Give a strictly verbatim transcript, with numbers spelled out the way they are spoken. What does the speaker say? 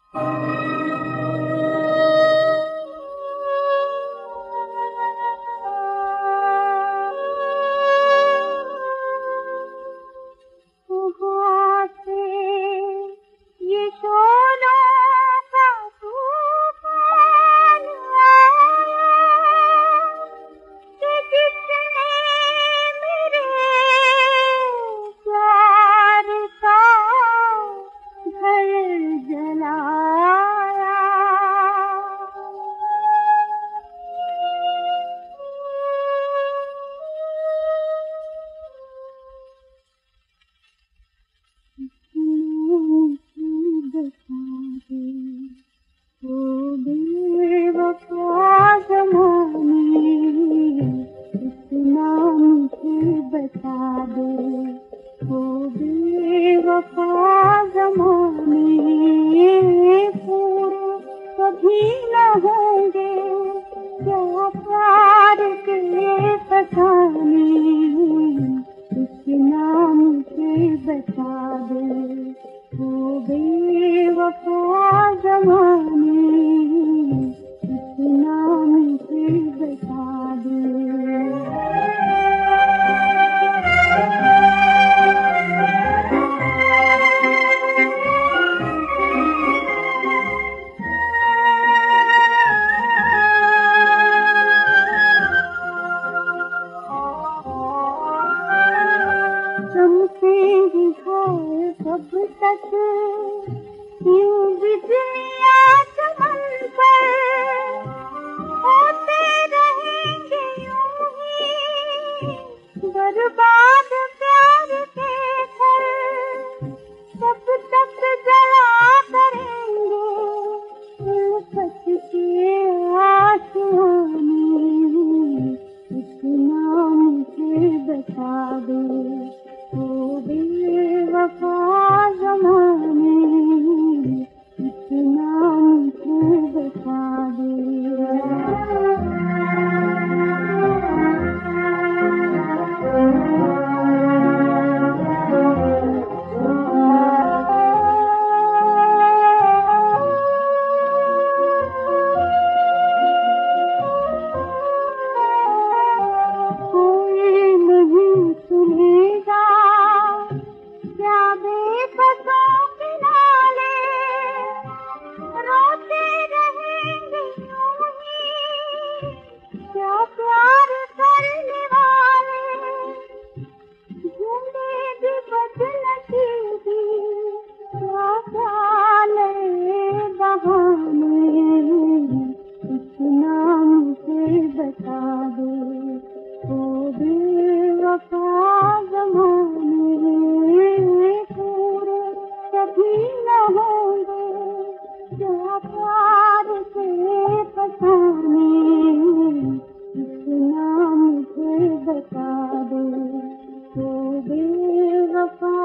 बता दे वो बेवफा ज़माने पूरे कभी न होंगे क्या प्यार के फसाने। इस नाम से बता दे वो बेवफा ज़माने, इस नाम से बता दे। चमकेगी है कब तक यूं बिजलियां चमन पर, होते रहेंगे यूं ही बर्बाद प्यार के घर। कब तक जला करेंगे उल्फत के आसमानी। इस नाम से बता दो वो बेवफा ज़माने, इस नाम से बता दे। कोई नहीं सुनेगा क्या बेबसों के नाले, रोते रहेंगे यूं ही क्या प्यार करने वाले। ढूंढेगी बदनसीबी क्या जाने बहाने। इस नाम से बता दो वो बेवफा ज़माने पूरे कभी न होंगे क्या प्यार के फसाने। इस नाम से बता दो वो बेवफा